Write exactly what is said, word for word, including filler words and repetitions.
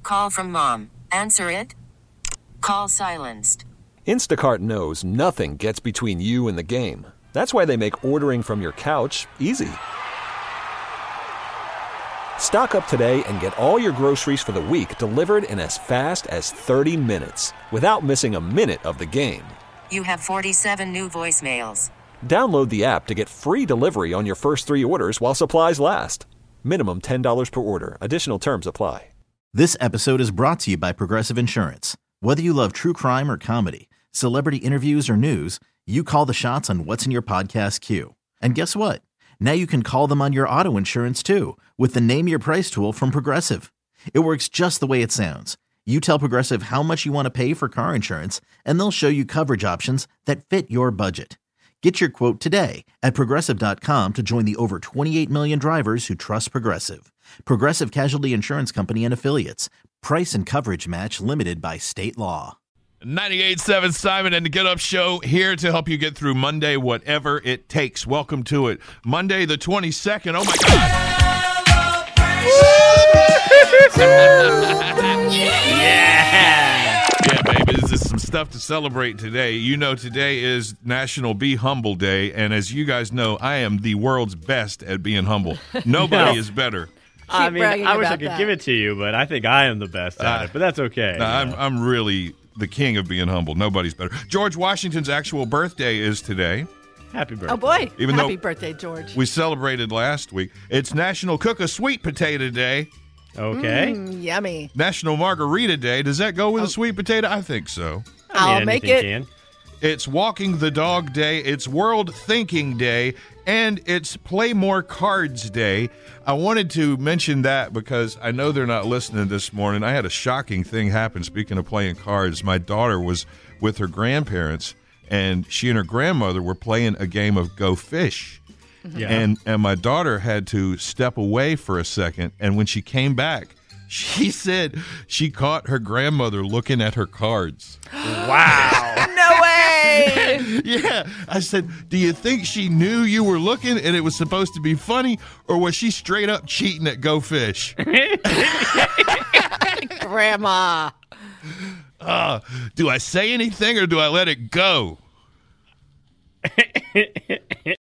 call from mom. Answer it. Call silenced. Instacart knows nothing gets between you and the game. That's why they make ordering from your couch easy. Stock up today and get all your groceries for the week delivered in as fast as thirty minutes without missing a minute of the game. You have forty-seven new voicemails. Download the app to get free delivery on your first three orders while supplies last. Minimum ten dollars per order. Additional terms apply. This episode is brought to you by Progressive Insurance. Whether you love true crime or comedy, celebrity interviews or news, you call the shots on what's in your podcast queue. And guess what? Now you can call them on your auto insurance too with the Name Your Price tool from Progressive. It works just the way it sounds. You tell Progressive how much you want to pay for car insurance, and they'll show you coverage options that fit your budget. Get your quote today at Progressive dot com to join the over twenty-eight million drivers who trust Progressive. Progressive Casualty Insurance Company and Affiliates. Price and coverage match limited by state law. ninety-eight point seven Simon and the Get Up Show here to help you get through Monday, whatever it takes. Welcome to it. Monday the twenty-second. Oh, my God. yeah. Yeah, baby. This is some stuff to celebrate today. You know, today is National Be Humble Day, and as you guys know, I am the world's best at being humble. Nobody is better. I mean, I wish I could that. give it to you, but I think I am the best at Uh, it. But that's okay. No, I'm, I'm really the king of being humble. Nobody's better. George Washington's actual birthday is today. Happy birthday. Oh, boy. Even Happy though birthday, George. We celebrated last week. It's National Cook a Sweet Potato Day. Okay. Mm, yummy. National Margarita Day. Does that go with Oh. a sweet potato? I think so. I mean, I'll make anything it. Can. It's Walking the Dog Day. It's World Thinking Day. And it's Play More Cards Day. I wanted to mention that because I know they're not listening this morning. I had a shocking thing happen, speaking of playing cards. My daughter was with her grandparents, and she and her grandmother were playing a game of Go Fish. Yeah. And and my daughter had to step away for a second, and when she came back, she said she caught her grandmother looking at her cards. Wow. No way. Yeah. I said, do you think she knew you were looking and it was supposed to be funny, or was she straight up cheating at Go Fish? Grandma. Uh, do I say anything or do I let it go?